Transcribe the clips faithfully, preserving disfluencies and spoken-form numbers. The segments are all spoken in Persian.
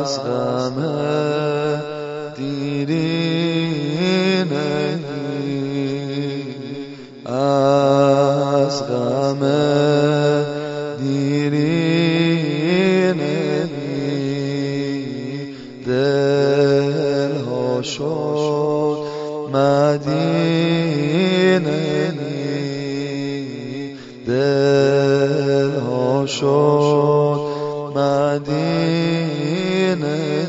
از غم دیرینه از غم دیرینه دل ها شد مدینه دل ها شد مدینه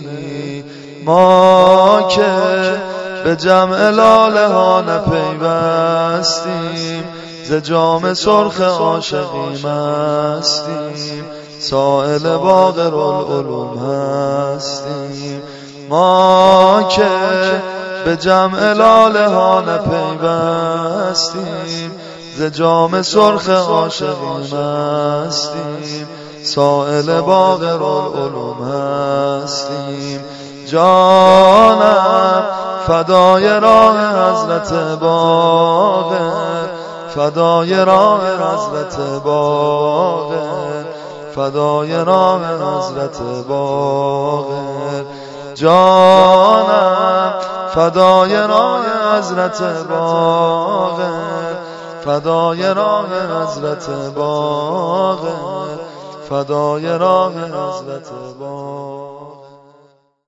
ما که به جمع لاله ها نپیوستیم ز جام سرخ عاشقی مستیم سائل باقر العلوم هستیم ما که به جمع لاله ها نپیوستیم ز جام سرخ عاشقی مستیم سائل باقر العلوم هستیم جانم فدای راه حضرت باقر فدای راه حضرت باقر فدای راه حضرت باقر جانم فدای راه حضرت باقر فدای راه حضرت باقر فدای راه حضرت باقر